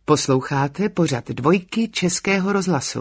Posloucháte pořad Dvojky Českého rozhlasu.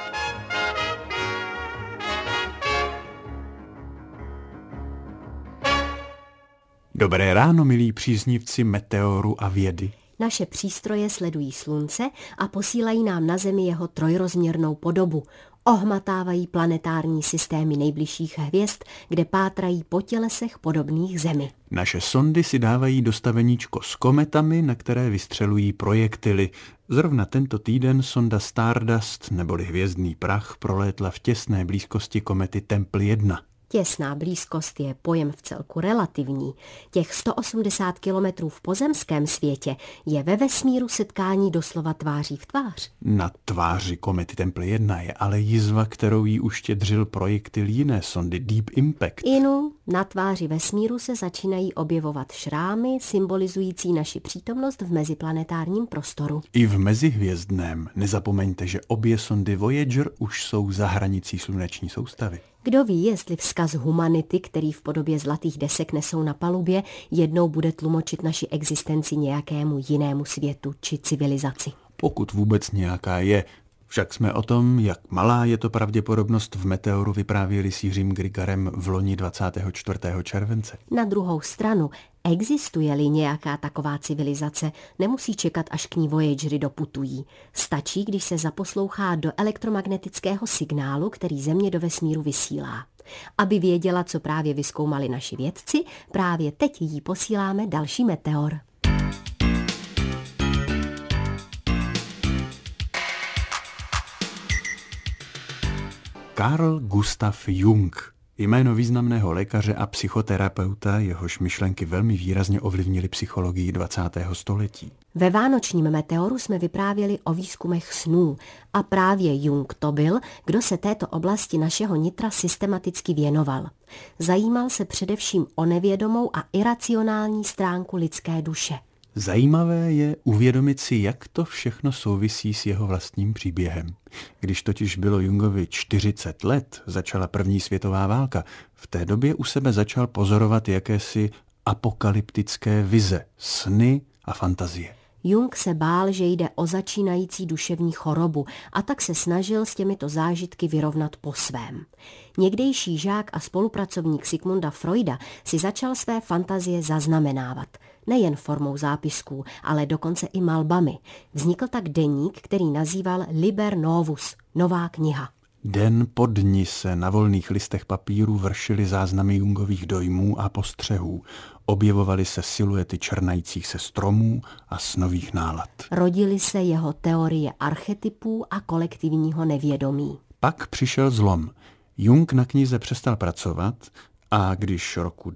Dobré ráno, milí příznivci meteoru a vědy. Naše přístroje sledují slunce a posílají nám na Zemi jeho trojrozměrnou podobu. Ohmatávají planetární systémy nejbližších hvězd, kde pátrají po tělesech podobných Zemi. Naše sondy si dávají dostaveníčko s kometami, na které vystřelují projektily. Zrovna tento týden sonda Stardust, neboli hvězdný prach, prolétla v těsné blízkosti komety Tempel 1. Těsná blízkost je pojem vcelku relativní. Těch 180 kilometrů v pozemském světě je ve vesmíru setkání doslova tváří v tvář. Na tváři komety Tempel 1 je ale jizva, kterou jí uštědřil projektil jiné sondy Deep Impact. Na tváři vesmíru se začínají objevovat šrámy symbolizující naši přítomnost v meziplanetárním prostoru. I v mezihvězdném. Nezapomeňte, že obě sondy Voyager už jsou za hranicí sluneční soustavy. Kdo ví, jestli vzkaz humanity, který v podobě zlatých desek nesou na palubě, jednou bude tlumočit naši existenci nějakému jinému světu či civilizaci. Pokud vůbec nějaká je. Však jsme o tom, jak malá je to pravděpodobnost, v Meteoru vyprávěli s Jiřím Grigarem v loni 24. července. Na druhou stranu, existuje-li nějaká taková civilizace, nemusí čekat, až k ní Voyagery doputují. Stačí, když se zaposlouchá do elektromagnetického signálu, který Země do vesmíru vysílá. Aby věděla, co právě vyzkoumali naši vědci, právě teď jí posíláme další meteor. Carl Gustav Jung, jméno významného lékaře a psychoterapeuta, jehož myšlenky velmi výrazně ovlivnily psychologii 20. století. Ve vánočním meteoru jsme vyprávěli o výzkumech snů a právě Jung to byl, kdo se této oblasti našeho nitra systematicky věnoval. Zajímal se především o nevědomou a iracionální stránku lidské duše. Zajímavé je uvědomit si, jak to všechno souvisí s jeho vlastním příběhem. Když totiž bylo Jungovi 40 let, začala první světová válka, v té době u sebe začal pozorovat jakési apokalyptické vize, sny a fantazie. Jung se bál, že jde o začínající duševní chorobu a tak se snažil s těmito zážitky vyrovnat po svém. Někdejší žák a spolupracovník Sigmunda Freuda si začal své fantazie zaznamenávat. Nejen formou zápisků, ale dokonce i malbami. Vznikl tak deník, který nazýval Liber Novus, nová kniha. Den po dni se na volných listech papíru vršily záznamy Jungových dojmů a postřehů. Objevovaly se siluety černajících se stromů a snových nálad. Rodily se jeho teorie archetypů a kolektivního nevědomí. Pak přišel zlom. Jung na knize přestal pracovat a když roku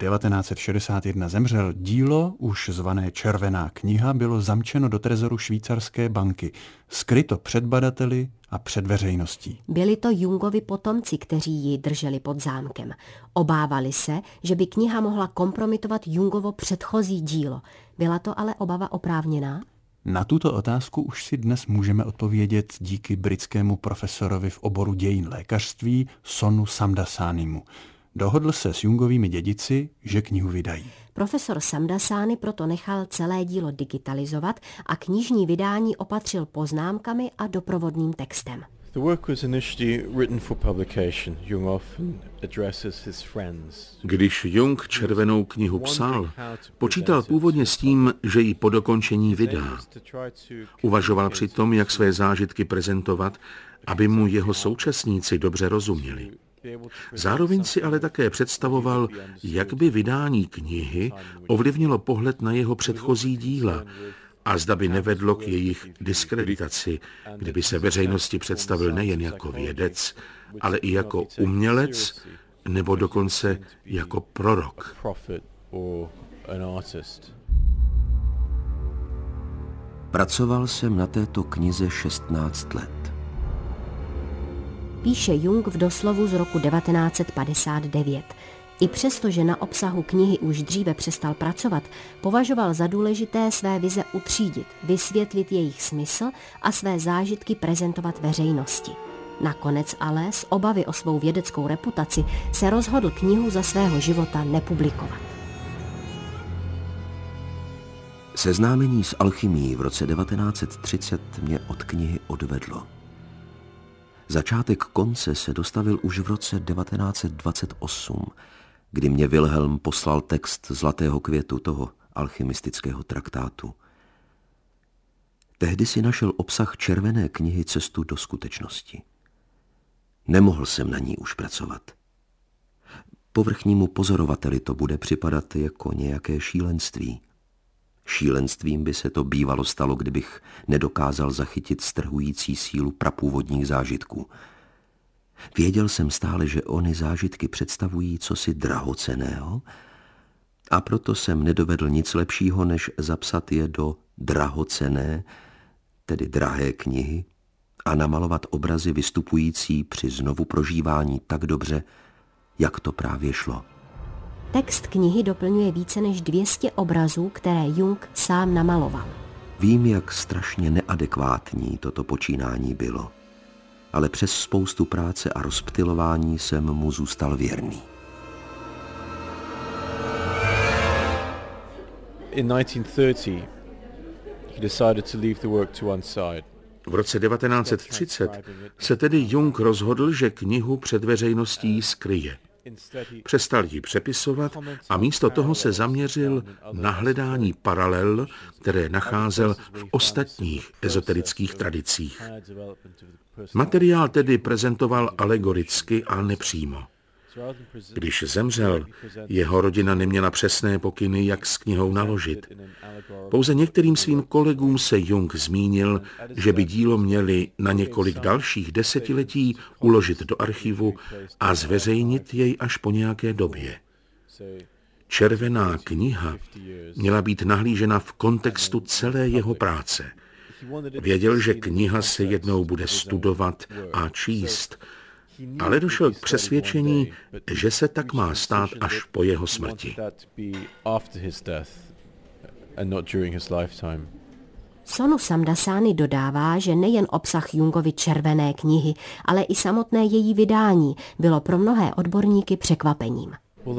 1961 zemřel, dílo, už zvané Červená kniha, bylo zamčeno do trezoru švýcarské banky, skryto před badateli a před veřejností. Byli to Jungovi potomci, kteří ji drželi pod zámkem. Obávali se, že by kniha mohla kompromitovat Jungovo předchozí dílo. Byla to ale obava oprávněná? Na tuto otázku už si dnes můžeme odpovědět díky britskému profesorovi v oboru dějin lékařství Sonu Samdasanimu. Dohodl se s Jungovými dědici, že knihu vydají. Profesor Samdasani proto nechal celé dílo digitalizovat a knižní vydání opatřil poznámkami a doprovodným textem. The work was initially written for publication. Jung often addresses his friends. Když Jung Červenou knihu psal, počítal původně s tím, že ji po dokončení vydá. Uvažoval přitom, jak své zážitky prezentovat, aby mu jeho současníci dobře rozuměli. Zároveň si ale také představoval, jak by vydání knihy ovlivnilo pohled na jeho předchozí díla a zda by nevedlo k jejich diskreditaci, kdyby se veřejnosti představil nejen jako vědec, ale i jako umělec nebo dokonce jako prorok. Pracoval jsem na této knize 16 let. Píše Jung v doslovu z roku 1959. I přesto, že na obsahu knihy už dříve přestal pracovat, považoval za důležité své vize utřídit, vysvětlit jejich smysl a své zážitky prezentovat veřejnosti. Nakonec ale z obavy o svou vědeckou reputaci se rozhodl knihu za svého života nepublikovat. Seznámení s alchymií v roce 1930 mě od knihy odvedlo. Začátek konce se dostavil už v roce 1928, kdy mě Wilhelm poslal text Zlatého květu, toho alchymistického traktátu. Tehdy si našel obsah Červené knihy cestu do skutečnosti. Nemohl jsem na ní už pracovat. Povrchnímu pozorovateli to bude připadat jako nějaké šílenství. Šílenstvím by se to bývalo stalo, kdybych nedokázal zachytit strhující sílu prapůvodních zážitků. Věděl jsem stále, že ony zážitky představují cosi drahocenného, a proto jsem nedovedl nic lepšího, než zapsat je do drahocenné, tedy drahé knihy, a namalovat obrazy vystupující při znovu prožívání tak dobře, jak to právě šlo. Text knihy doplňuje více než 200 obrazů, které Jung sám namaloval. Vím, jak strašně neadekvátní toto počínání bylo, ale přes spoustu práce a rozptylování jsem mu zůstal věrný. In 1930, he decided to leave the work to one side. V roce 1930 se tedy Jung rozhodl, že knihu před veřejností skryje. Přestal ji přepisovat a místo toho se zaměřil na hledání paralel, které nacházel v ostatních ezoterických tradicích. Materiál tedy prezentoval alegoricky a nepřímo. Když zemřel, jeho rodina neměla přesné pokyny, jak s knihou naložit. Pouze některým svým kolegům se Jung zmínil, že by dílo měli na několik dalších desetiletí uložit do archivu a zveřejnit jej až po nějaké době. Červená kniha měla být nahlížena v kontextu celé jeho práce. Věděl, že kniha se jednou bude studovat a číst, ale došel k přesvědčení, že se tak má stát až po jeho smrti. Sonu Samdasani dodává, že nejen obsah Jungovy Červené knihy, ale i samotné její vydání bylo pro mnohé odborníky překvapením.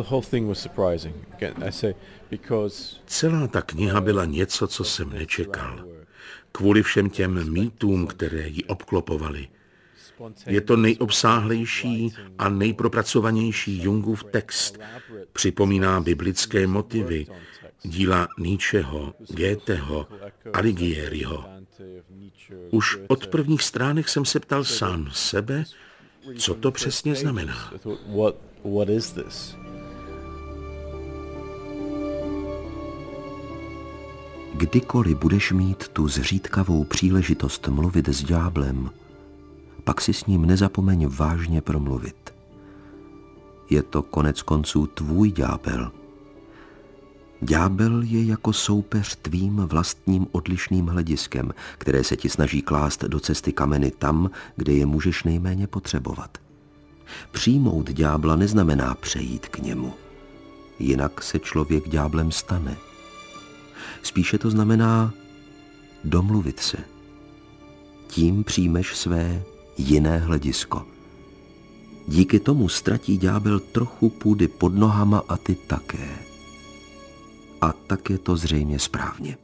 Celá ta kniha byla něco, co jsem nečekal. Kvůli všem těm mýtům, které ji obklopovaly. Je to nejobsáhlejší a nejpropracovanější Jungův text. Připomíná biblické motivy, díla Nietzscheho, Goetheho, Alighieriho. Už od prvních stránek jsem se ptal sám sebe, co to přesně znamená. Kdykoliv budeš mít tu zřídkavou příležitost mluvit s ďáblem, pak si s ním nezapomeň vážně promluvit. Je to konec konců tvůj ďábel. Ďábel je jako soupeř tvým vlastním odlišným hlediskem, které se ti snaží klást do cesty kameny tam, kde je můžeš nejméně potřebovat. Přijmout ďábla neznamená přejít k němu. Jinak se člověk ďáblem stane. Spíše to znamená domluvit se. Tím přijmeš své jiné hledisko. Díky tomu ztratí ďábel trochu půdy pod nohama a ty také. A tak je to zřejmě správně.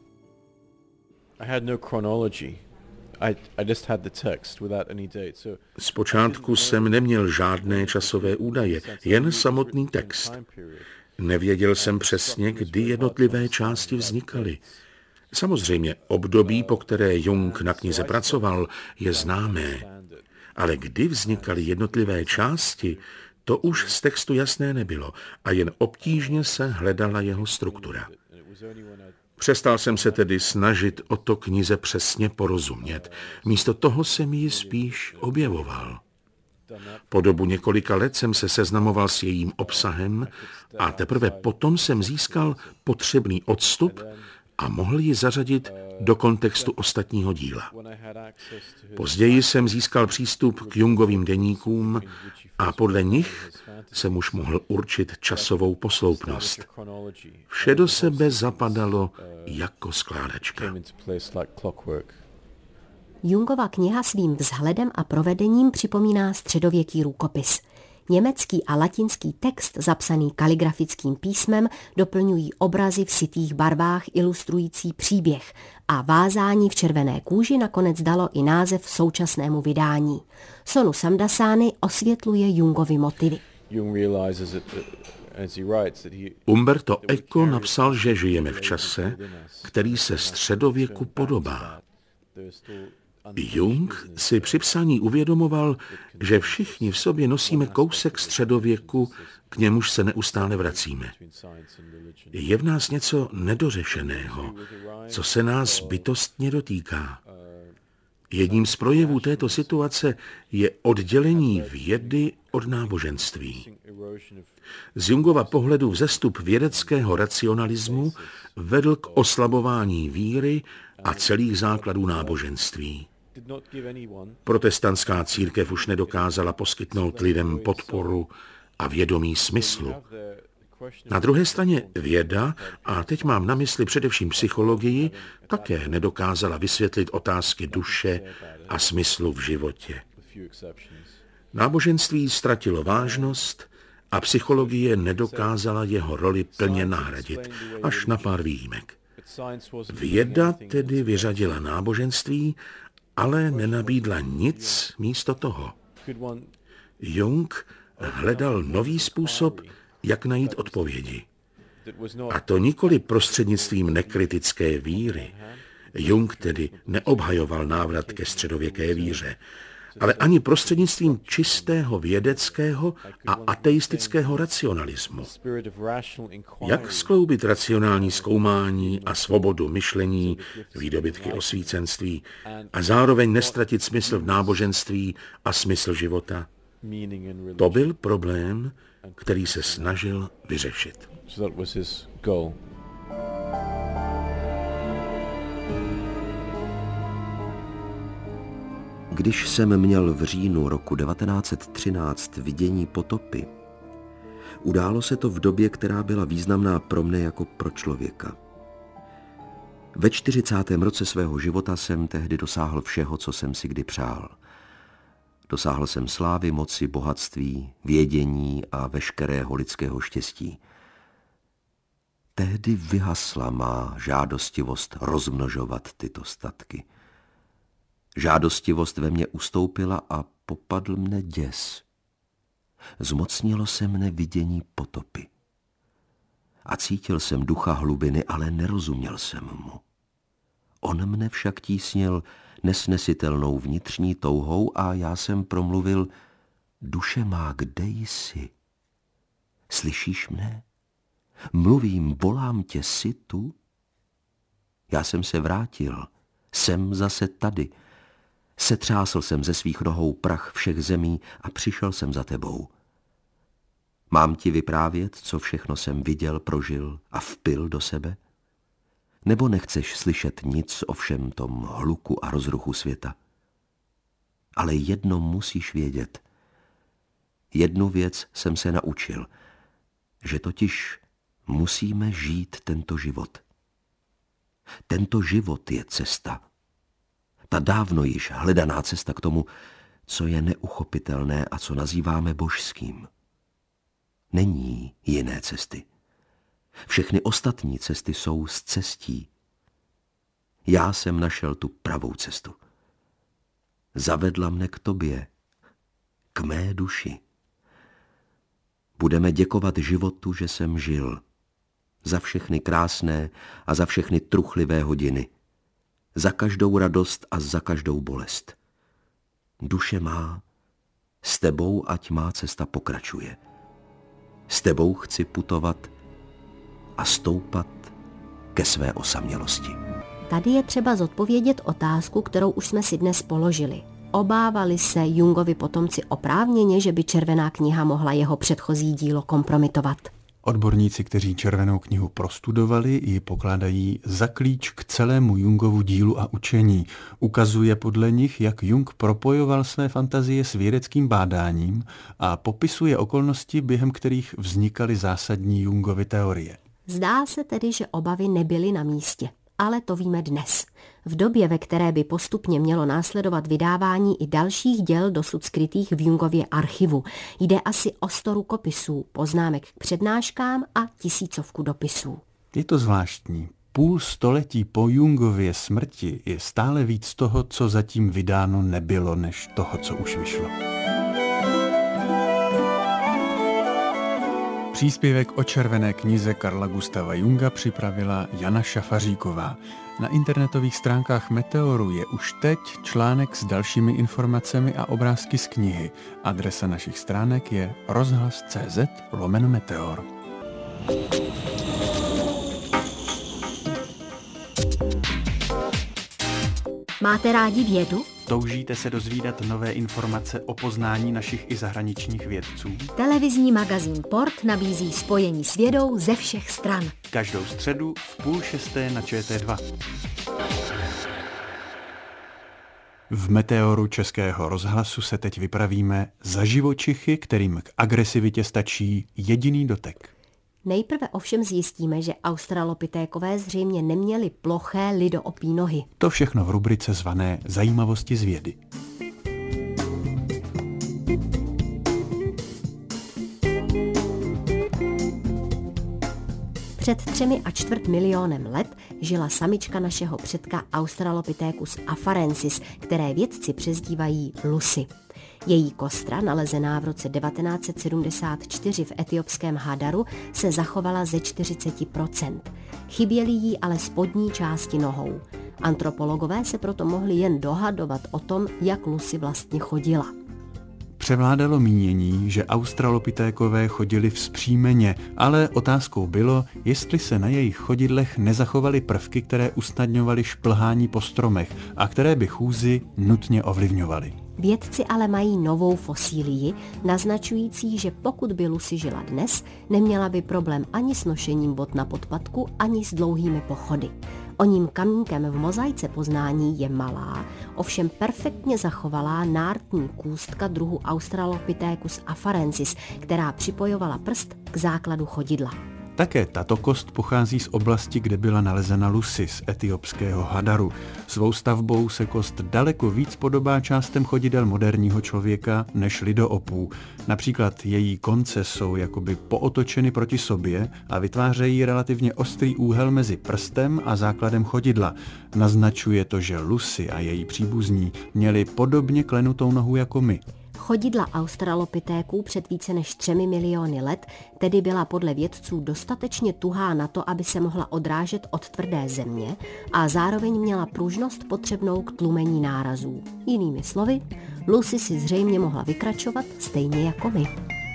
Zpočátku jsem neměl žádné časové údaje, jen samotný text. Nevěděl jsem přesně, kdy jednotlivé části vznikaly. Samozřejmě období, po které Jung na knize pracoval, je známé. Ale kdy vznikaly jednotlivé části, to už z textu jasné nebylo a jen obtížně se hledala jeho struktura. Přestal jsem se tedy snažit o to knize přesně porozumět. Místo toho jsem ji spíš objevoval. Po dobu několika let jsem se seznamoval s jejím obsahem a teprve potom jsem získal potřebný odstup a mohl ji zařadit do kontextu ostatního díla. Později jsem získal přístup k Jungovým deníkům a podle nich jsem už mohl určit časovou posloupnost. Vše do sebe zapadalo jako skládačka. Jungova kniha svým vzhledem a provedením připomíná středověký rukopis. Německý a latinský text, zapsaný kaligrafickým písmem, doplňují obrazy v sytých barvách ilustrující příběh a vázání v červené kůži nakonec dalo i název současnému vydání. Sonu Samdasani osvětluje Jungovy motivy. Umberto Eco napsal, že žijeme v čase, který se středověku podobá. Jung si při psaní uvědomoval, že všichni v sobě nosíme kousek středověku, k němuž se neustále vracíme. Je v nás něco nedořešeného, co se nás bytostně dotýká. Jedním z projevů této situace je oddělení vědy od náboženství. Z Jungova pohledu vzestup vědeckého racionalismu vedl k oslabování víry a celých základů náboženství. Protestantská církev už nedokázala poskytnout lidem podporu a vědomí smyslu. Na druhé straně věda, a teď mám na mysli především psychologii, také nedokázala vysvětlit otázky duše a smyslu v životě. Náboženství ztratilo vážnost a psychologie nedokázala jeho roli plně nahradit, až na pár výjimek. Věda tedy vyřadila náboženství, ale nenabídla nic místo toho. Jung hledal nový způsob, jak najít odpovědi. A to nikoli prostřednictvím nekritické víry. Jung tedy neobhajoval návrat ke středověké víře, ale ani prostřednictvím čistého vědeckého a ateistického racionalismu. Jak skloubit racionální zkoumání a svobodu myšlení, výdobytky osvícenství, a zároveň nestratit smysl v náboženství a smysl života? To byl problém, který se snažil vyřešit. Když jsem měl v říjnu roku 1913 vidění potopy, událo se to v době, která byla významná pro mne jako pro člověka. Ve 40. roce svého života jsem tehdy dosáhl všeho, co jsem si kdy přál. Dosáhl jsem slávy, moci, bohatství, vědění a veškerého lidského štěstí. Tehdy vyhasla má žádostivost rozmnožovat tyto statky. Žádostivost ve mně ustoupila a popadl mne děs. Zmocnilo se mne vidění potopy. A cítil jsem ducha hlubiny, ale nerozuměl jsem mu. On mne však tísnil nesnesitelnou vnitřní touhou a já jsem promluvil: duše má, kde jsi? Slyšíš mne? Mluvím, volám tě, jsi tu? Já jsem se vrátil, jsem zase tady. Setřásl jsem ze svých nohou prach všech zemí a přišel jsem za tebou. Mám ti vyprávět, co všechno jsem viděl, prožil a vpil do sebe? Nebo nechceš slyšet nic o všem tom hluku a rozruchu světa? Ale jedno musíš vědět. Jednu věc jsem se naučil, že totiž musíme žít tento život. Tento život je cesta. Ta dávno již hledaná cesta k tomu, co je neuchopitelné a co nazýváme božským. Není jiné cesty. Všechny ostatní cesty jsou z cestí. Já jsem našel tu pravou cestu. Zavedla mne k tobě, k mé duši. Budeme děkovat životu, že jsem žil. Za všechny krásné a za všechny truchlivé hodiny. Za každou radost a za každou bolest. Duše má, s tebou ať má cesta pokračuje. S tebou chci putovat a stoupat ke své osamělosti. Tady je třeba zodpovědět otázku, kterou už jsme si dnes položili. Obávali se Jungovi potomci oprávněně, že by Červená kniha mohla jeho předchozí dílo kompromitovat? Odborníci, kteří Červenou knihu prostudovali, ji pokládají za klíč k celému Jungovu dílu a učení. Ukazuje podle nich, jak Jung propojoval své fantazie s vědeckým bádáním a popisuje okolnosti, během kterých vznikaly zásadní Jungovy teorie. Zdá se tedy, že obavy nebyly na místě. ale to víme dnes. V době, ve které by postupně mělo následovat vydávání i dalších děl dosud skrytých v Jungově archivu. Jde asi o 100 rukopisů, poznámek k přednáškám a 1000 dopisů. Je to zvláštní. Půl století po Jungově smrti je stále víc toho, co zatím vydáno nebylo, než toho, co už vyšlo. Příspěvek o červené knize Carla Gustava Junga připravila Jana Šafaříková. Na internetových stránkách Meteoru je už teď článek s dalšími informacemi a obrázky z knihy. Adresa našich stránek je rozhlas.cz/Meteor. Máte rádi vědu? Toužíte se dozvídat nové informace o poznání našich i zahraničních vědců? Televizní magazín Port nabízí spojení s vědou ze všech stran. Každou středu v 5:30 na ČT2. V Meteoru Českého rozhlasu se teď vypravíme za živočichy, kterým k agresivitě stačí jediný dotek. Nejprve ovšem zjistíme, že australopitékové zřejmě neměli ploché lidoopí nohy. To všechno v rubrice zvané Zajímavosti z vědy. Před 3,25 milionem let žila samička našeho předka Australopithecus afarensis, které vědci přezdívají Lucy. Její kostra, nalezená v roce 1974 v etiopském Hadaru, se zachovala ze 40%. Chyběly jí ale spodní části nohou. Antropologové se proto mohli jen dohadovat o tom, jak Lucy vlastně chodila. Převládalo mínění, že australopitékové chodili vzpřímeně, ale otázkou bylo, jestli se na jejich chodidlech nezachovaly prvky, které usnadňovaly šplhání po stromech a které by chůzi nutně ovlivňovaly. Vědci ale mají novou fosílii, naznačující, že pokud by Lucy žila dnes, neměla by problém ani s nošením bot na podpatku, ani s dlouhými pochody. Oním kamínkem v mozaice poznání je malá, ovšem perfektně zachovalá nártní kůstka druhu Australopithecus afarensis, která připojovala prst k základu chodidla. Také tato kost pochází z oblasti, kde byla nalezena Lucy z etiopského Hadaru. Svou stavbou se kost daleko víc podobá částem chodidel moderního člověka než lidoopů. Například její konce jsou jakoby pootočeny proti sobě a vytvářejí relativně ostrý úhel mezi prstem a základem chodidla. Naznačuje to, že Lucy a její příbuzní měli podobně klenutou nohu jako my. Chodidla australopitéků před více než 3 miliony let tedy byla podle vědců dostatečně tuhá na to, aby se mohla odrážet od tvrdé země a zároveň měla pružnost potřebnou k tlumení nárazů. Jinými slovy, Lucy si zřejmě mohla vykračovat stejně jako my.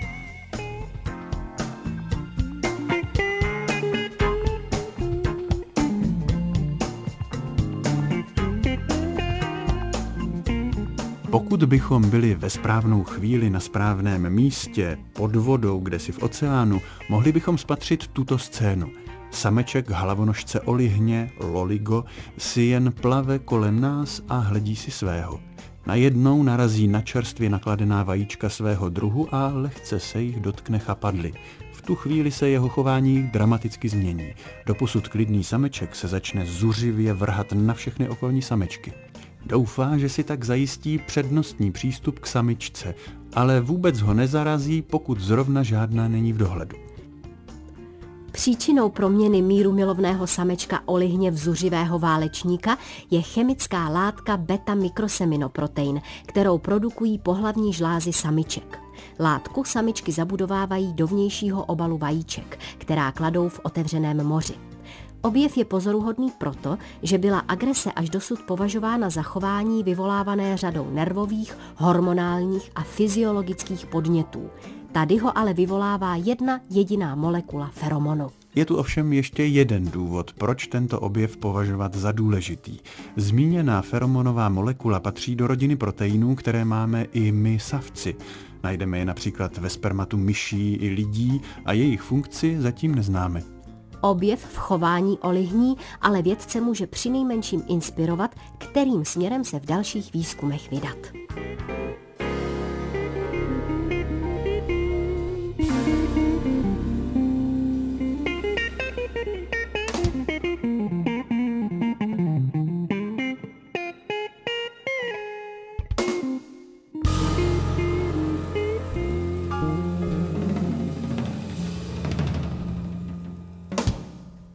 Pokud bychom byli ve správnou chvíli na správném místě, pod vodou, kdesi v oceánu, mohli bychom spatřit tuto scénu. Sameček hlavonožce olihně, loligo, si jen plave kolem nás a hledí si svého. Najednou narazí na čerstvě nakladená vajíčka svého druhu a lehce se jich dotkne chapadly. V tu chvíli se jeho chování dramaticky změní. Doposud klidný sameček se začne zuřivě vrhat na všechny okolní samečky. Doufá, že si tak zajistí přednostní přístup k samičce, ale vůbec ho nezarazí, pokud zrovna žádná není v dohledu. Příčinou proměny mírumilovného samečka olihně v zuřivého válečníka je chemická látka beta-mikroseminoprotein, kterou produkují pohlavní žlázy samiček. Látku samičky zabudovávají do vnějšího obalu vajíček, která kladou v otevřeném moři. Objev je pozoruhodný proto, že byla agrese až dosud považována za chování vyvolávané řadou nervových, hormonálních a fyziologických podnětů. Tady ho ale vyvolává jedna jediná molekula feromonu. Je tu ovšem ještě jeden důvod, proč tento objev považovat za důležitý. Zmíněná feromonová molekula patří do rodiny proteinů, které máme i my savci. Najdeme je například ve spermatu myší i lidí a jejich funkci zatím neznáme. Objev v chování olihní ale vědce může přinejmenším inspirovat, kterým směrem se v dalších výzkumech vydat.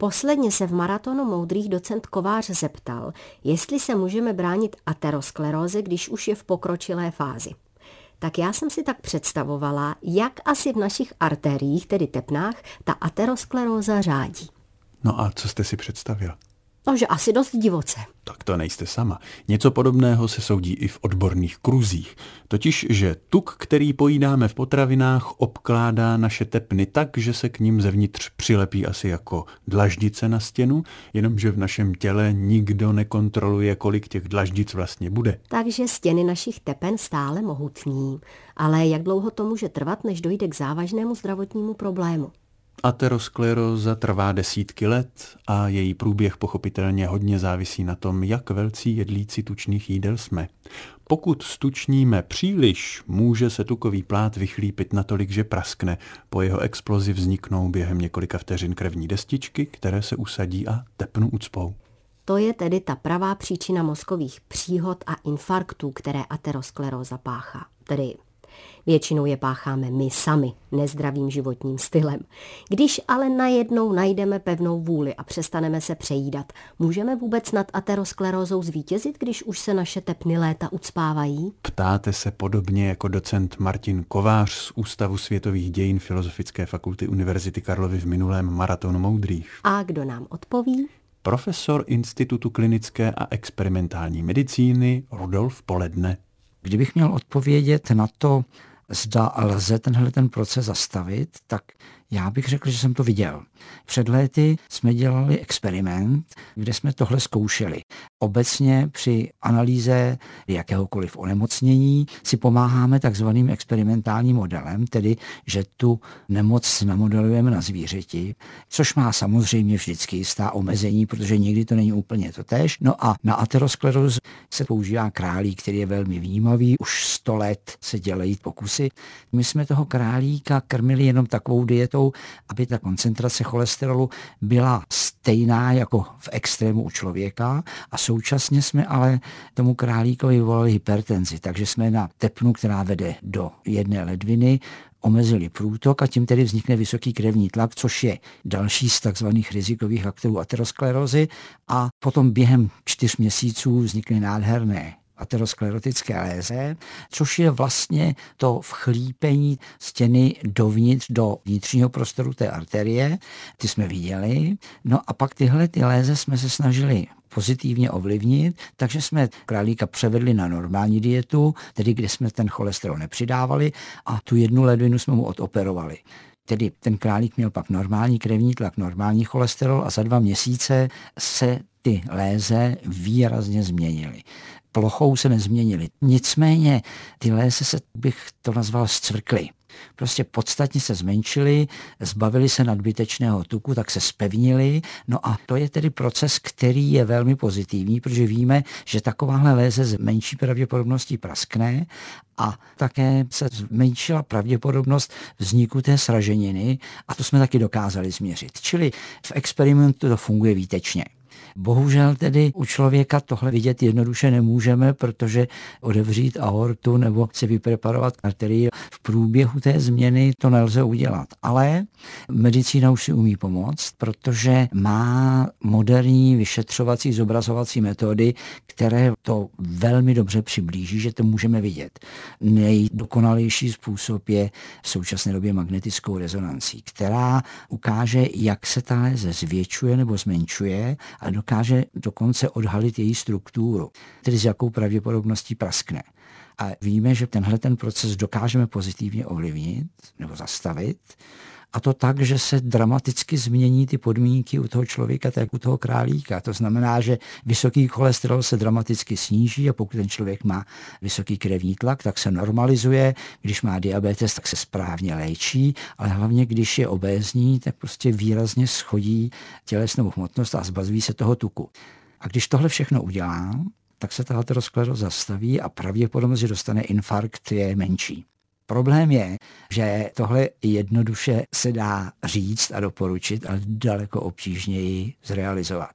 Posledně se v Maratonu moudrých docent Kovář zeptal, jestli se můžeme bránit ateroskleróze, když už je v pokročilé fázi. Tak já jsem si tak představovala, jak asi v našich arteriích, tedy tepnách, ta ateroskleróza řádí. No a co jste si představila? No, že asi dost divoce. Tak to nejste sama. Něco podobného se soudí i v odborných kruzích. Totiž, že tuk, který pojídáme v potravinách, obkládá naše tepny tak, že se k ním zevnitř přilepí asi jako dlaždice na stěnu, jenomže v našem těle nikdo nekontroluje, kolik těch dlaždic vlastně bude. Takže stěny našich tepen stále mohutní. Ale jak dlouho to může trvat, než dojde k závažnému zdravotnímu problému? Ateroskleróza trvá desítky let a její průběh pochopitelně hodně závisí na tom, jak velcí jedlíci tučných jídel jsme. Pokud stučníme příliš, může se tukový plát vychlípit natolik, že praskne. Po jeho explozi vzniknou během několika vteřin krevní destičky, které se usadí a tepnu ucpou. To je tedy ta pravá příčina mozkových příhod a infarktů, které ateroskleróza páchá. Tedy většinou je pácháme my sami, nezdravým životním stylem. Když ale najednou najdeme pevnou vůli a přestaneme se přejídat, můžeme vůbec nad aterosklerózou zvítězit, když už se naše tepny léta ucpávají? Ptáte se podobně jako docent Martin Kovář z Ústavu světových dějin Filozofické fakulty Univerzity Karlovy v minulém Maratonu moudrých. A kdo nám odpoví? Profesor Institutu klinické a experimentální medicíny Rudolf Poledne. Kdybych měl odpovědět na to, zda lze ten proces zastavit, tak já bych řekl, že jsem to viděl. Před léty jsme dělali experiment, kde jsme tohle zkoušeli. Obecně při analýze jakéhokoliv onemocnění si pomáháme takzvaným experimentálním modelem, tedy že tu nemoc namodelujeme na zvířeti, což má samozřejmě vždycky jistá omezení, protože někdy to není úplně totéž. No a na aterosklerózu se používá králík, který je velmi vnímavý, už 100 let se dělají pokusy. My jsme toho králíka krmili jenom takovou dietou, aby ta koncentrace cholesterolu byla stejná jako v extrému u člověka a současně jsme ale tomu králíkovi vyvolali hypertenzi, takže jsme na tepnu, která vede do jedné ledviny, omezili průtok a tím tedy vznikne vysoký krevní tlak, což je další z takzvaných rizikových faktorů aterosklerózy a potom během 4 měsíců vznikly nádherné aterosklerotické léze, což je vlastně to vchlípení stěny dovnitř do vnitřního prostoru té arterie. Ty jsme viděli. No a pak tyhle ty léze jsme se snažili pozitivně ovlivnit, takže jsme králíka převedli na normální dietu, tedy kde jsme ten cholesterol nepřidávali a tu jednu ledvinu jsme mu odoperovali. Tedy ten králík měl pak normální krevní tlak, normální cholesterol a za 2 měsíce se ty léze výrazně změnily. Plochou se nezměnily. Nicméně ty léze se, bych to nazval, zcvrkly. Prostě podstatně se zmenšily, zbavili se nadbytečného tuku, tak se zpevnily. No a to je tedy proces, který je velmi pozitivní, protože víme, že takováhle léze s menší pravděpodobností praskne a také se zmenšila pravděpodobnost vzniku té sraženiny a to jsme taky dokázali změřit. Čili v experimentu to funguje výtečně. Bohužel tedy u člověka tohle vidět jednoduše nemůžeme, protože odevřít aortu nebo si vypreparovat arterii v průběhu té změny to nelze udělat. Ale medicína už si umí pomoct, protože má moderní vyšetřovací zobrazovací metody, které to velmi dobře přiblíží, že to můžeme vidět. Nejdokonalejší způsob je v současné době magnetickou rezonancí, která ukáže, jak se ta léze zvětšuje nebo zmenšuje a dokáže dokonce odhalit její strukturu, tedy s jakou pravděpodobností praskne. A víme, že ten proces dokážeme pozitivně ovlivnit nebo zastavit, a to tak, že se dramaticky změní ty podmínky u toho člověka, tak u toho králíka. To znamená, že vysoký cholesterol se dramaticky sníží a pokud ten člověk má vysoký krevní tlak, tak se normalizuje. Když má diabetes, tak se správně léčí, ale hlavně, když je obézní, tak prostě výrazně schodí tělesnou hmotnost a zbaví se toho tuku. A když tohle všechno udělá, tak se ta ateroskleróza zastaví a pravděpodobnost, že dostane infarkt, je menší. Problém je, že tohle jednoduše se dá říct a doporučit, ale daleko obtížněji zrealizovat.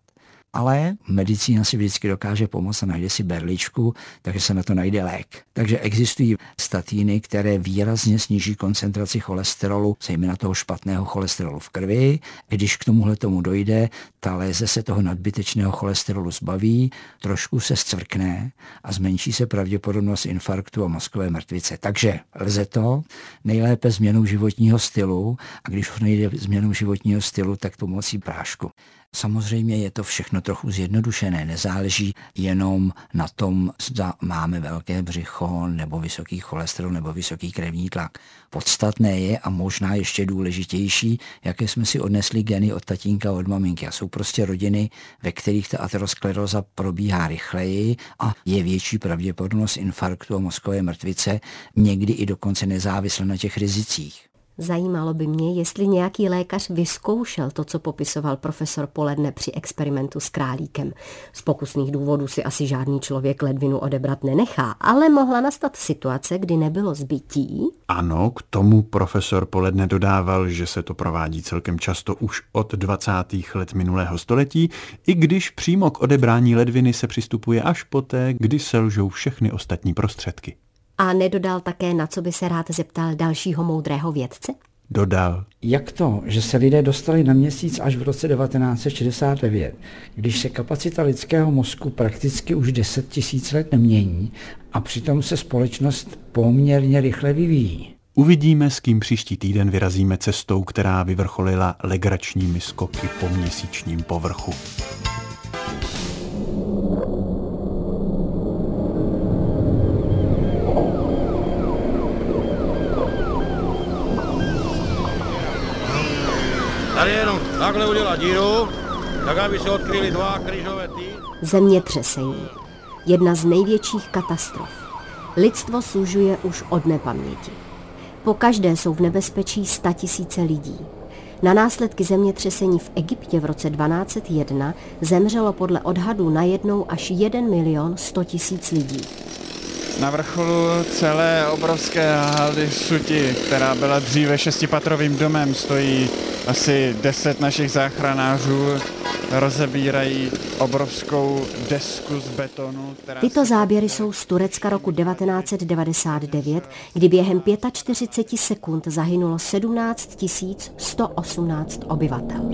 Ale medicína si vždycky dokáže pomoct a najde si berličku, takže se na to najde lék. Takže existují statiny, které výrazně sníží koncentraci cholesterolu, zejména toho špatného cholesterolu v krvi. Když k tomu dojde, ta léze se toho nadbytečného cholesterolu zbaví, trošku se zcvrkne a zmenší se pravděpodobnost infarktu a mozkové mrtvice. Takže lze to nejlépe změnou životního stylu a když už nejde změnou životního stylu, tak pomocí prášku. Samozřejmě je to všechno trochu zjednodušené, nezáleží jenom na tom, zda máme velké břicho, nebo vysoký cholesterol, nebo vysoký krevní tlak. Podstatné je a možná ještě důležitější, jaké jsme si odnesli geny od tatínka, od maminky. A jsou prostě rodiny, ve kterých ta ateroskleróza probíhá rychleji a je větší pravděpodobnost infarktu a mozkové mrtvice, někdy i dokonce nezávisle na těch rizicích. Zajímalo by mě, jestli nějaký lékař vyzkoušel to, co popisoval profesor Poledne při experimentu s králíkem. Z pokusných důvodů si asi žádný člověk ledvinu odebrat nenechá, ale mohla nastat situace, kdy nebylo zbytí. Ano, k tomu profesor Poledne dodával, že se to provádí celkem často už od 20. let minulého století, i když přímo k odebrání ledviny se přistupuje až poté, kdy selžou všechny ostatní prostředky. A nedodal také, na co by se rád zeptal dalšího moudrého vědce? Dodal. Jak to, že se lidé dostali na měsíc až v roce 1969, když se kapacita lidského mozku prakticky už 10 000 let nemění a přitom se společnost poměrně rychle vyvíjí? Uvidíme, s kým příští týden vyrazíme cestou, která vyvrcholila legračními skoky po měsíčním povrchu. Tady jenom takhle udělat díru, tak aby se odkryly dva křížové ty. Zemětřesení. Jedna z největších katastrof. Lidstvo sužuje už od nepaměti. Pokaždé jsou v nebezpečí 100 000 lidí. Na následky zemětřesení v Egyptě v roce 1201 zemřelo podle odhadů najednou až 1 100 000 lidí. Na vrcholu celé obrovské haldy Suti, která byla dříve 6patrovým domem, stojí asi 10 našich záchranářů, rozebírají obrovskou desku z betonu. Tyto záběry jsou z Turecka roku 1999, kdy během 45 sekund zahynulo 17 118 obyvatel.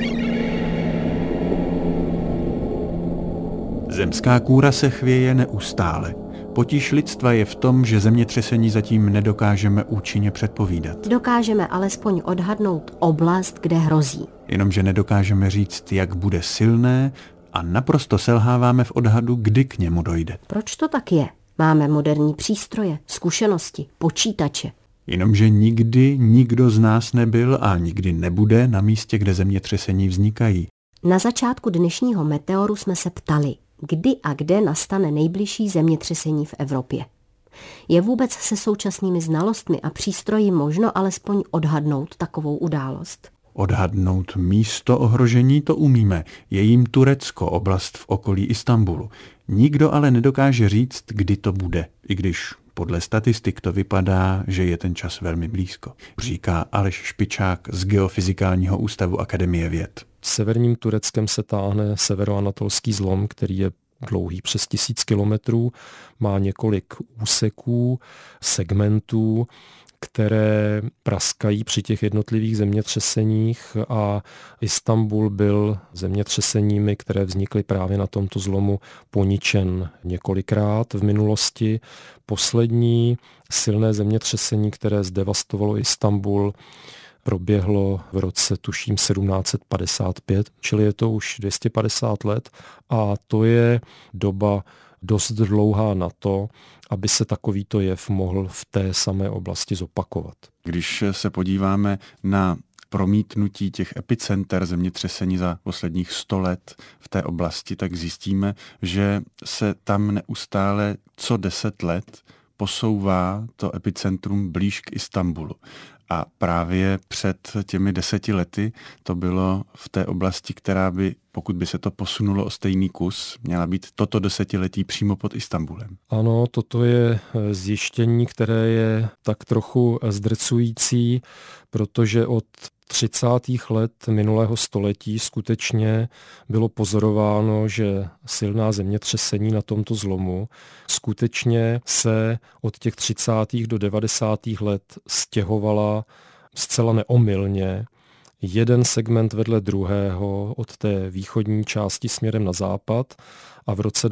Zemská kůra se chvěje neustále. Potíž lidstva je v tom, že zemětřesení zatím nedokážeme účinně předpovídat. Dokážeme alespoň odhadnout oblast, kde hrozí. Jenomže nedokážeme říct, jak bude silné a naprosto selháváme v odhadu, kdy k němu dojde. Proč to tak je? Máme moderní přístroje, zkušenosti, počítače. Jenomže nikdy nikdo z nás nebyl a nikdy nebude na místě, kde zemětřesení vznikají. Na začátku dnešního Meteoru jsme se ptali, kdy a kde nastane nejbližší zemětřesení v Evropě. Je vůbec se současnými znalostmi a přístroji možno alespoň odhadnout takovou událost? Odhadnout místo ohrožení to umíme. Je jím Turecko, oblast v okolí Istanbulu. Nikdo ale nedokáže říct, kdy to bude, i když podle statistik to vypadá, že je ten čas velmi blízko, říká Aleš Špičák z Geofyzikálního ústavu Akademie věd. Severním Tureckem se táhne severoanatolský zlom, který je dlouhý přes 1000 kilometrů, má několik úseků, segmentů, které praskají při těch jednotlivých zemětřeseních a Istanbul byl zemětřeseními, které vznikly právě na tomto zlomu, poničen několikrát v minulosti. Poslední silné zemětřesení, které zdevastovalo Istanbul, proběhlo v roce tuším 1755, čili je to už 250 let a to je doba dost dlouhá na to, aby se takovýto jev mohl v té samé oblasti zopakovat. Když se podíváme na promítnutí těch epicenter zemětřesení za posledních 100 let v té oblasti, tak zjistíme, že se tam neustále co 10 let posouvá to epicentrum blíž k Istanbulu. A právě před těmi 10 lety to bylo v té oblasti, která by, pokud by se to posunulo o stejný kus, měla být toto desetiletí přímo pod Istanbulem. Ano, toto je zjištění, které je tak trochu zdrcující, protože od 30. let minulého století skutečně bylo pozorováno, že silná zemětřesení na tomto zlomu skutečně se od těch 30. do 90. let stěhovala zcela neomylně jeden segment vedle druhého od té východní části směrem na západ a v roce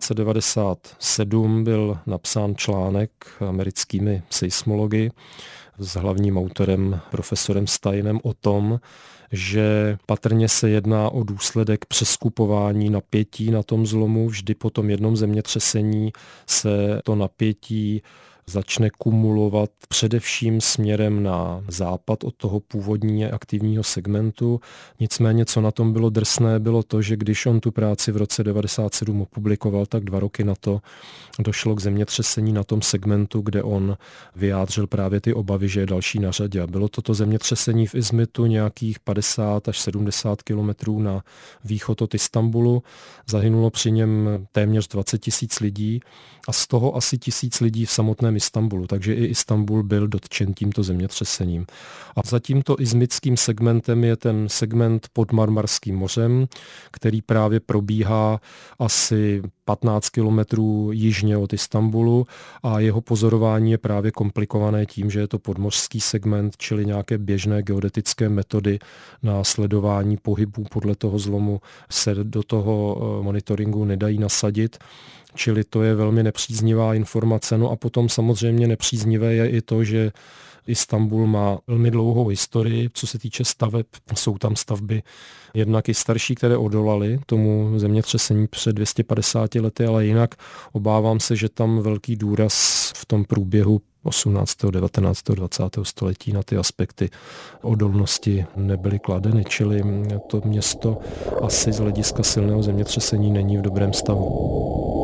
1997 byl napsán článek americkými seismology s hlavním autorem profesorem Steinem o tom, že patrně se jedná o důsledek přeskupování napětí na tom zlomu. Vždy po tom jednom zemětřesení se to napětí začne kumulovat především směrem na západ od toho původního aktivního segmentu. Nicméně, co na tom bylo drsné, bylo to, že když on tu práci v roce 1997 opublikoval, tak 2 roky na to došlo k zemětřesení na tom segmentu, kde on vyjádřil právě ty obavy, že je další na řadě. Bylo toto zemětřesení v Izmitu nějakých 50 až 70 kilometrů na východ od Istanbulu. Zahynulo při něm téměř 20 000 lidí a z toho asi 1000 lidí v samotném Istanbulu, takže i Istanbul byl dotčen tímto zemětřesením. A za tímto izmitským segmentem je ten segment pod Marmarským mořem, který právě probíhá asi 15 kilometrů jižně od Istanbulu a jeho pozorování je právě komplikované tím, že je to podmořský segment, čili nějaké běžné geodetické metody na sledování pohybů podle toho zlomu se do toho monitoringu nedají nasadit. Čili to je velmi nepříznivá informace. No a potom samozřejmě nepříznivé je i to, že Istanbul má velmi dlouhou historii, co se týče staveb. Jsou tam stavby jednak i starší, které odolaly tomu zemětřesení před 250 lety, ale jinak obávám se, že tam velký důraz v tom průběhu 18., 19., 20. století na ty aspekty odolnosti nebyly kladeny, čili to město asi z hlediska silného zemětřesení není v dobrém stavu.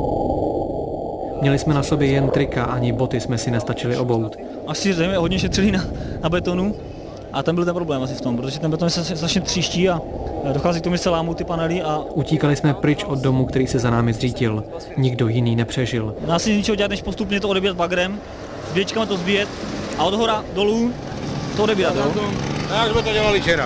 Měli jsme na sobě jen trika, ani boty jsme si nestačili obout. Asi zřejmě hodně šetřili na betonu a ten byl ten problém asi v tom, protože ten beton se začne tříští a dochází k tomu, že se lámou ty panely a... Utíkali jsme pryč od domu, který se za námi zřítil. Nikdo jiný nepřežil. Nás si ničeho dělat, než postupně to odebírat bagrem, zběčkama to zbíjet a od hora dolů to odebírat. Tak jsme to dělali včera.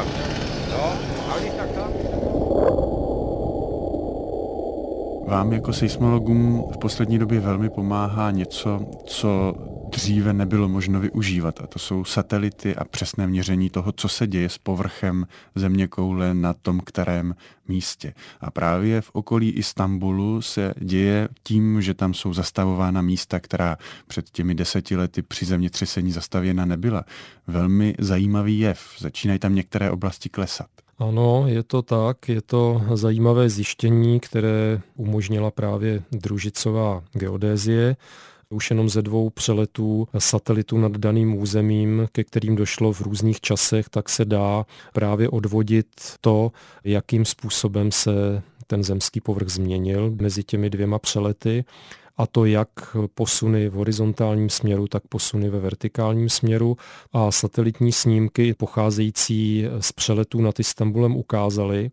Vám jako seismologům v poslední době velmi pomáhá něco, co dříve nebylo možno využívat, a to jsou satelity a přesné měření toho, co se děje s povrchem zeměkoule na tom kterém místě. A právě v okolí Istanbulu se děje tím, že tam jsou zastavována místa, která před těmi 10 lety při zemětřesení zastavěna nebyla. Velmi zajímavý jev. Začínají tam některé oblasti klesat. Ano, je to tak. Je to zajímavé zjištění, které umožnila právě družicová geodézie. Už jenom ze 2 přeletů satelitů nad daným územím, ke kterým došlo v různých časech, tak se dá právě odvodit to, jakým způsobem se ten zemský povrch změnil mezi těmi 2 přelety. A to jak posuny v horizontálním směru, tak posuny ve vertikálním směru. A satelitní snímky pocházející z přeletů nad Istanbulem ukázaly,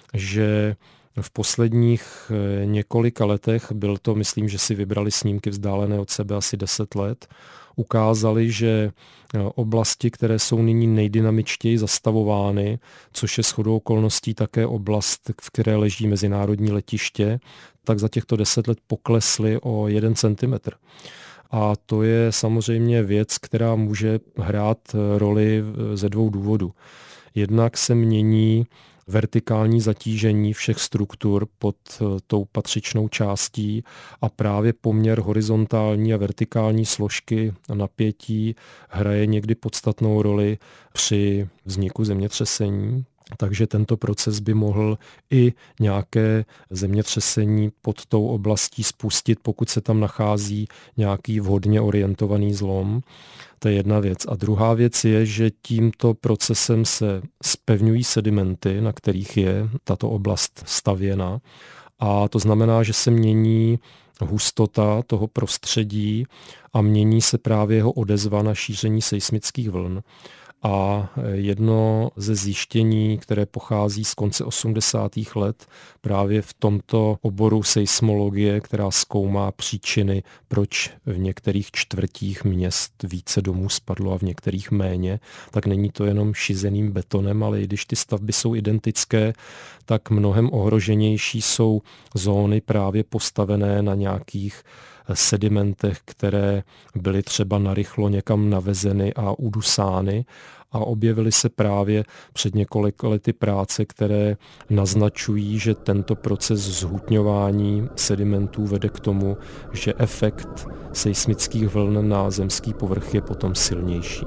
že v posledních několika letech, byl to, myslím, že si vybrali snímky vzdálené od sebe asi 10 let, ukázali, že oblasti, které jsou nyní nejdynamičtěji zastavovány, což je shodou okolností také oblast, v které leží mezinárodní letiště, tak za těchto 10 let poklesly o 1 centimetr. A to je samozřejmě věc, která může hrát roli ze 2 důvodů. Jednak se mění vertikální zatížení všech struktur pod tou patřičnou částí a právě poměr horizontální a vertikální složky a napětí hraje někdy podstatnou roli při vzniku zemětřesení. Takže tento proces by mohl i nějaké zemětřesení pod tou oblastí spustit, pokud se tam nachází nějaký vhodně orientovaný zlom. To je jedna věc. A druhá věc je, že tímto procesem se zpevňují sedimenty, na kterých je tato oblast stavěna. A to znamená, že se mění hustota toho prostředí a mění se právě jeho odezva na šíření seismických vln. A jedno ze zjištění, které pochází z konce 80. let, právě v tomto oboru seismologie, která zkoumá příčiny, proč v některých čtvrtích měst více domů spadlo a v některých méně, tak není to jenom šizeným betonem, ale i když ty stavby jsou identické, tak mnohem ohroženější jsou zóny právě postavené na nějakých sedimentech, které byly třeba narychlo někam navezeny a udusány, a objevily se právě před několika lety práce, které naznačují, že tento proces zhutňování sedimentů vede k tomu, že efekt seismických vln na zemský povrch je potom silnější.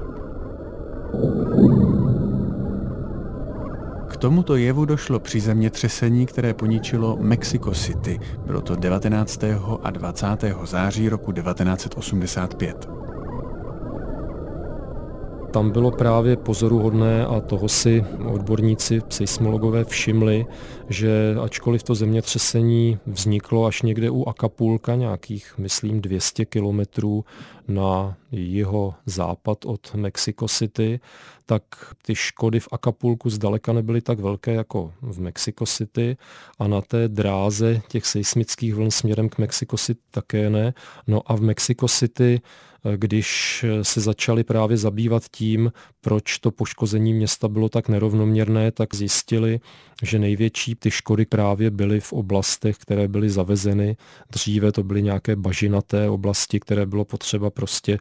K tomuto jevu došlo při zemětřesení, které poničilo Mexico City. Bylo to 19. a 20. září roku 1985. Tam bylo právě pozoruhodné, a toho si odborníci seismologové všimli, že ačkoliv to zemětřesení vzniklo až někde u Acapulca, nějakých, myslím, 200 kilometrů na jihozápad od Mexico City, tak ty škody v Acapulcu zdaleka nebyly tak velké jako v Mexico City a na té dráze těch seismických vln směrem k Mexico City také ne. No a v Mexico City, když se začali právě zabývat tím, proč to poškození města bylo tak nerovnoměrné, tak zjistili, že největší ty škody právě byly v oblastech, které byly zavezeny. Dříve to byly nějaké bažinaté oblasti, které bylo potřeba prostě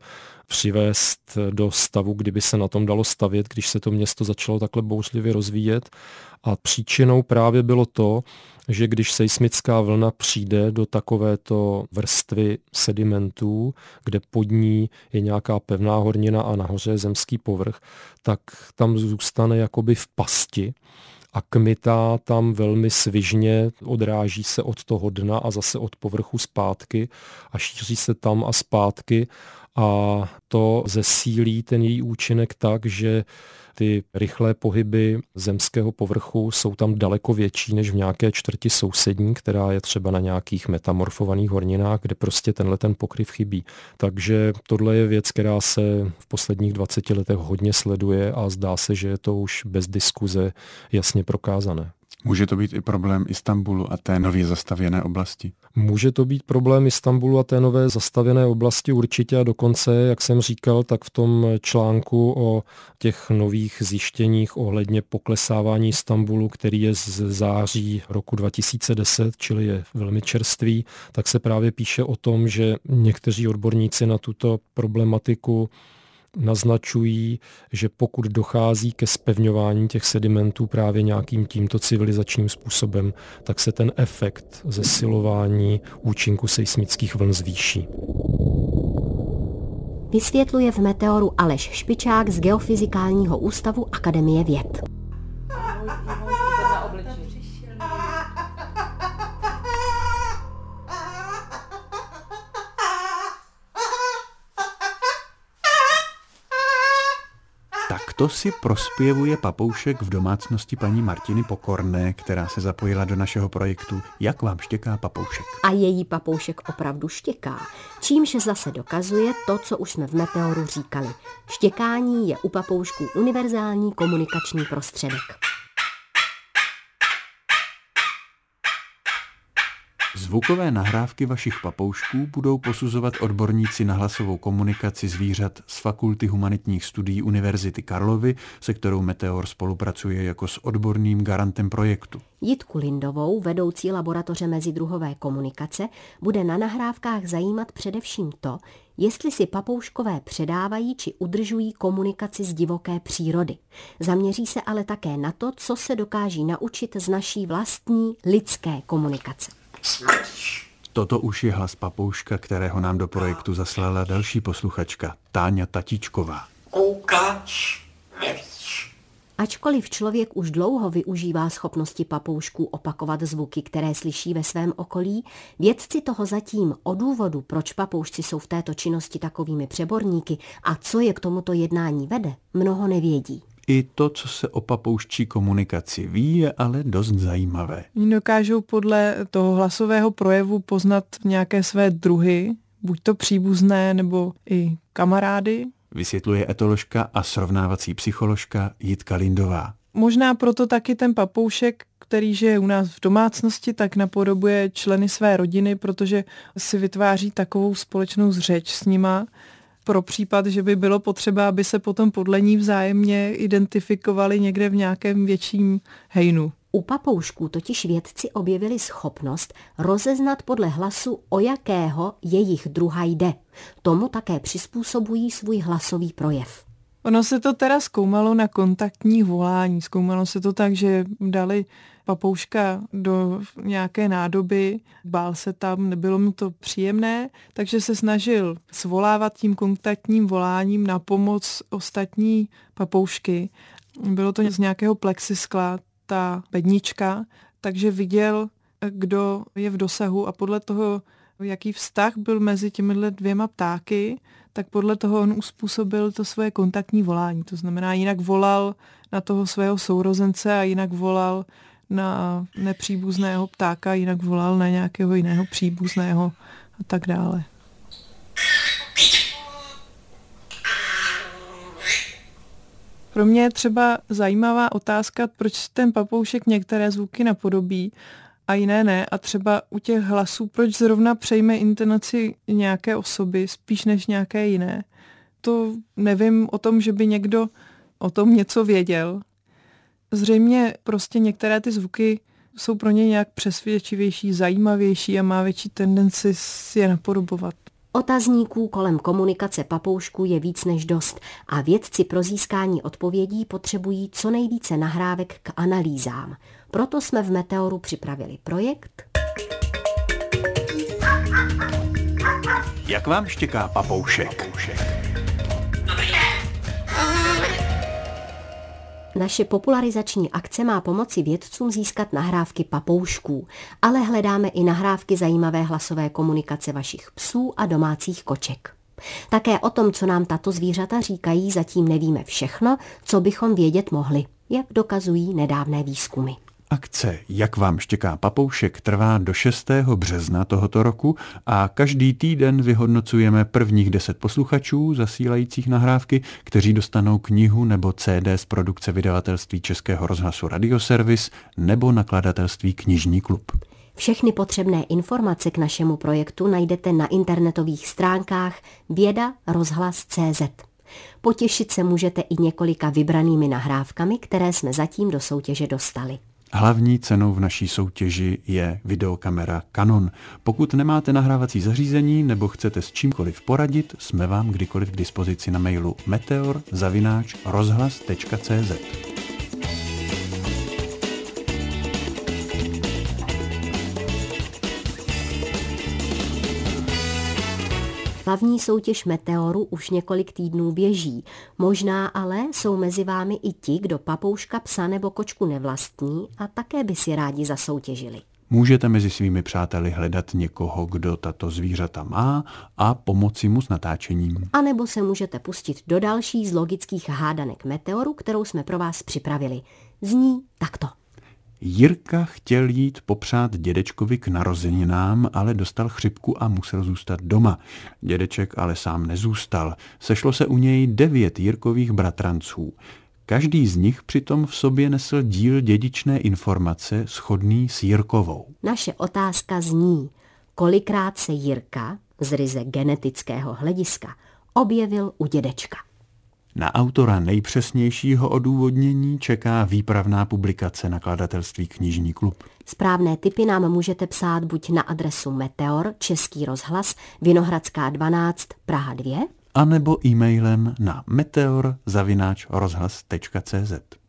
přivést do stavu, kdyby se na tom dalo stavět, když se to město začalo takhle bouřlivě rozvíjet. A příčinou právě bylo to, že když seismická vlna přijde do takovéto vrstvy sedimentů, kde pod ní je nějaká pevná hornina a nahoře je zemský povrch, tak tam zůstane jakoby v pasti a kmitá tam velmi svižně, odráží se od toho dna a zase od povrchu zpátky a šíří se tam a zpátky, a to zesílí ten její účinek tak, že ty rychlé pohyby zemského povrchu jsou tam daleko větší než v nějaké čtvrti sousední, která je třeba na nějakých metamorfovaných horninách, kde prostě ten pokryv chybí. Takže tohle je věc, která se v posledních 20 letech hodně sleduje a zdá se, že je to už bez diskuze jasně prokázané. Může to být i problém Istanbulu a té nově zastavěné oblasti? Může to být problém Istanbulu a té nové zastavěné oblasti určitě, a dokonce, jak jsem říkal, tak v tom článku o těch nových zjištěních ohledně poklesávání Istanbulu, který je z září roku 2010, čili je velmi čerstvý, tak se právě píše o tom, že někteří odborníci na tuto problematiku naznačují, že pokud dochází ke zpevňování těch sedimentů právě nějakým tímto civilizačním způsobem, tak se ten efekt zesilování účinku seismických vln zvýší. Vysvětluje v Meteoru Aleš Špičák z Geofyzikálního ústavu Akademie věd. To si prospěvuje papoušek v domácnosti paní Martiny Pokorné, která se zapojila do našeho projektu Jak vám štěká papoušek. A její papoušek opravdu štěká, čímž zase dokazuje to, co už jsme v Meteoru říkali. Štěkání je u papoušků univerzální komunikační prostředek. Zvukové nahrávky vašich papoušků budou posuzovat odborníci na hlasovou komunikaci zvířat z Fakulty humanitních studií Univerzity Karlovy, se kterou Meteor spolupracuje jako s odborným garantem projektu. Jitku Lindovou, vedoucí laboratoře mezidruhové komunikace, bude na nahrávkách zajímat především to, jestli si papouškové předávají či udržují komunikaci z divoké přírody. Zaměří se ale také na to, co se dokáží naučit z naší vlastní lidské komunikace. Toto už je hlas papouška, kterého nám do projektu zaslala další posluchačka, Táňa Tatíčková. Ačkoliv člověk už dlouho využívá schopnosti papoušků opakovat zvuky, které slyší ve svém okolí, vědci toho zatím o důvodu, proč papoušci jsou v této činnosti takovými přeborníky a co je k tomuto jednání vede, mnoho nevědí. I to, co se o papouščí komunikaci ví, je ale dost zajímavé. Oni dokážou podle toho hlasového projevu poznat nějaké své druhy, buď to příbuzné nebo i kamarády. vysvětluje etoložka a srovnávací psycholožka Jitka Lindová. Možná proto taky ten papoušek, který žije u nás v domácnosti, tak napodobuje členy své rodiny, protože si vytváří takovou společnou řeč s nima, pro případ, že by bylo potřeba, aby se potom podle ní vzájemně identifikovali někde v nějakém větším hejnu. U papoušků totiž vědci objevili schopnost rozeznat podle hlasu, o jakého jejich druha jde. Tomu také přizpůsobují svůj hlasový projev. Ono se to teda zkoumalo na kontaktních volání. Zkoumalo se to tak, že dali papouška do nějaké nádoby, bál se tam, nebylo mu to příjemné, takže se snažil svolávat tím kontaktním voláním na pomoc ostatní papoušky. Bylo to z nějakého plexiskla, ta bednička, takže viděl, kdo je v dosahu a podle toho, jaký vztah byl mezi těmi dvěma ptáky, tak podle toho on uspůsobil to svoje kontaktní volání. To znamená, jinak volal na toho svého sourozence a jinak volal na nepříbuzného ptáka, jinak volal na nějakého jiného příbuzného a tak dále. Pro mě je třeba zajímavá otázka, proč ten papoušek některé zvuky napodobí a jiné ne. A třeba u těch hlasů, proč zrovna přejme intonaci nějaké osoby spíš než nějaké jiné. To nevím o tom, že by někdo o tom něco věděl. Zřejmě prostě některé ty zvuky jsou pro ně nějak přesvědčivější, zajímavější a má větší tendenci si je napodobovat. Otazníků kolem komunikace papoušků je víc než dost a vědci pro získání odpovědí potřebují co nejvíce nahrávek k analýzám. Proto jsme v Meteoru připravili projekt Jak vám štěká papoušek? Naše popularizační akce má pomoci vědcům získat nahrávky papoušků, ale hledáme i nahrávky zajímavé hlasové komunikace vašich psů a domácích koček. Také o tom, co nám tato zvířata říkají, zatím nevíme všechno, co bychom vědět mohli, jak dokazují nedávné výzkumy. Akce Jak vám štěká papoušek trvá do 6. března tohoto roku a každý týden vyhodnocujeme prvních 10 posluchačů zasílajících nahrávky, kteří dostanou knihu nebo CD z produkce vydavatelství Českého rozhlasu Radioservis nebo nakladatelství Knižní klub. Všechny potřebné informace k našemu projektu najdete na internetových stránkách věda-rozhlas.cz. Potěšit se můžete i několika vybranými nahrávkami, které jsme zatím do soutěže dostali. Hlavní cenou v naší soutěži je videokamera Canon. Pokud nemáte nahrávací zařízení nebo chcete s čímkoliv poradit, jsme vám kdykoliv k dispozici na mailu meteor@rozhlas.cz. Hlavní soutěž Meteoru už několik týdnů běží. Možná ale jsou mezi vámi i ti, kdo papouška, psa nebo kočku nevlastní a také by si rádi zasoutěžili. Můžete mezi svými přáteli hledat někoho, kdo tato zvířata má a pomoci mu s natáčením. A nebo se můžete pustit do další z logických hádanek Meteoru, kterou jsme pro vás připravili. Zní takto. Jirka chtěl jít popřát dědečkovi k narozeninám, ale dostal chřipku a musel zůstat doma. Dědeček ale sám nezůstal. Sešlo se u něj 9 Jirkových bratranců. Každý z nich přitom v sobě nesl díl dědičné informace shodný s Jirkovou. Naše otázka zní, kolikrát se Jirka z ryze genetického hlediska objevil u dědečka. Na autora nejpřesnějšího odůvodnění čeká výpravná publikace nakladatelství Knižní klub. Správné tipy nám můžete psát buď na adresu Meteor, Český rozhlas, Vinohradská 12, Praha 2, a nebo e-mailem na meteor@rozhlas.cz.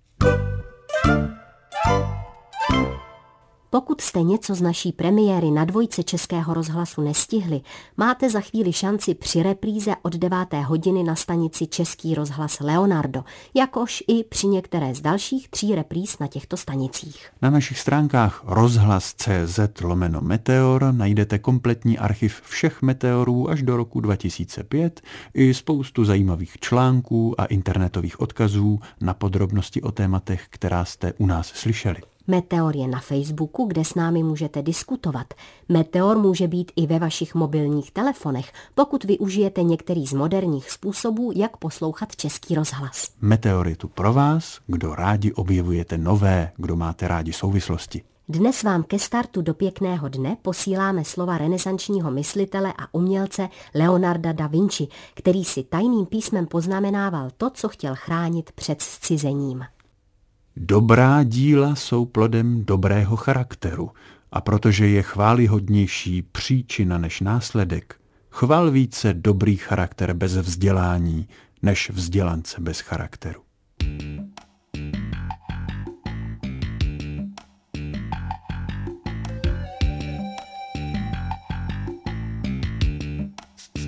Pokud jste něco z naší premiéry na Dvojce Českého rozhlasu nestihli, máte za chvíli šanci při repríze od 9. hodiny na stanici Český rozhlas Leonardo, jakož i při některé z dalších 3 repríz na těchto stanicích. Na našich stránkách rozhlas.cz/meteor najdete kompletní archiv všech meteorů až do roku 2005 i spoustu zajímavých článků a internetových odkazů na podrobnosti o tématech, která jste u nás slyšeli. Meteor je na Facebooku, kde s námi můžete diskutovat. Meteor může být i ve vašich mobilních telefonech, pokud využijete některý z moderních způsobů, jak poslouchat Český rozhlas. Meteor je tu pro vás, kdo rádi objevujete nové, kdo máte rádi souvislosti. Dnes vám ke startu do pěkného dne posíláme slova renesančního myslitele a umělce Leonarda da Vinci, který si tajným písmem poznamenával to, co chtěl chránit před zcizením. Dobrá díla jsou plodem dobrého charakteru a protože je chvályhodnější příčina než následek, chval více dobrý charakter bez vzdělání než vzdělance bez charakteru.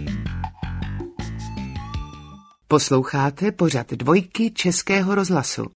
Posloucháte pořad Dvojky Českého rozhlasu.